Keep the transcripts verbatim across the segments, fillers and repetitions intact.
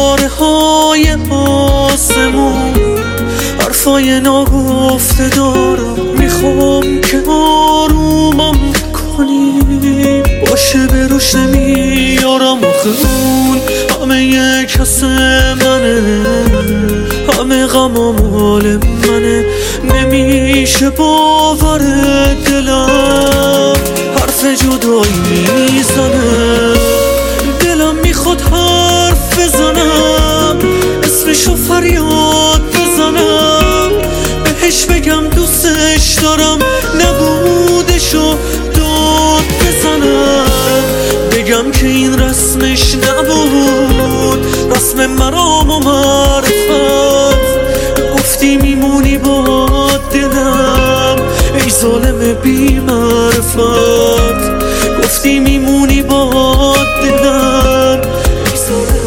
ستاره های آسمون حرفای ناگفته دارم، میخوام که آرومم کنی، باشه به روش نمیارم آخه اون همه یه کس منه، همه غمام مال منه، نمیشه باور دلم حرف جدایی میزنه، دلم میخواد حرف بزنم اسمشو فریاد بزنم، بهش بگم دوستش دارم نبودشو داد بزنم، بگم که این رسمش نبود رسم مرام و معرفت، گفتی میمونی با دلم ای ظالم بی معرفت، گفتی میمونی با دلم ای ظالم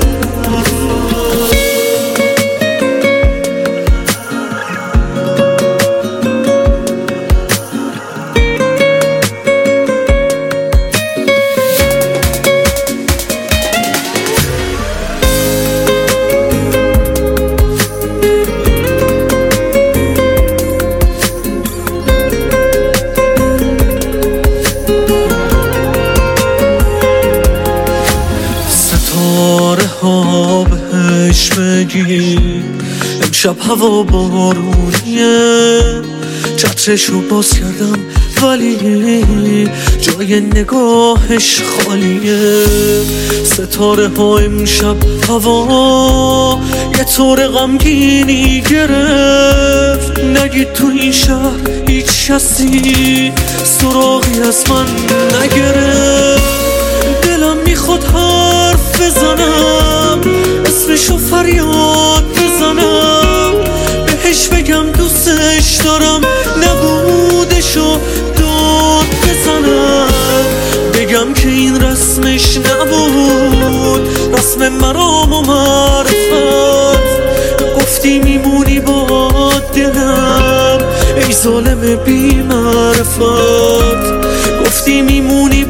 ها بهش بگی امشب هوا بارونیه، چترشو باز کردم ولی جای نگاهش خالیه، ستاره ها امشب هوا یه طور غمگینی گرفت، نگید تو این شهر هیچ کسی سراغی از من نگرفت، دلم میخواد حرف بزنم اسمشو فریاد بزنم، بهش بگم دوستش دارم نبودشو داد بزنم، بگم که این رسمش نبود رسم مرام و معرفت، گفتی میمونی با دلم ای ظالم بی معرفت، گفتی میمونی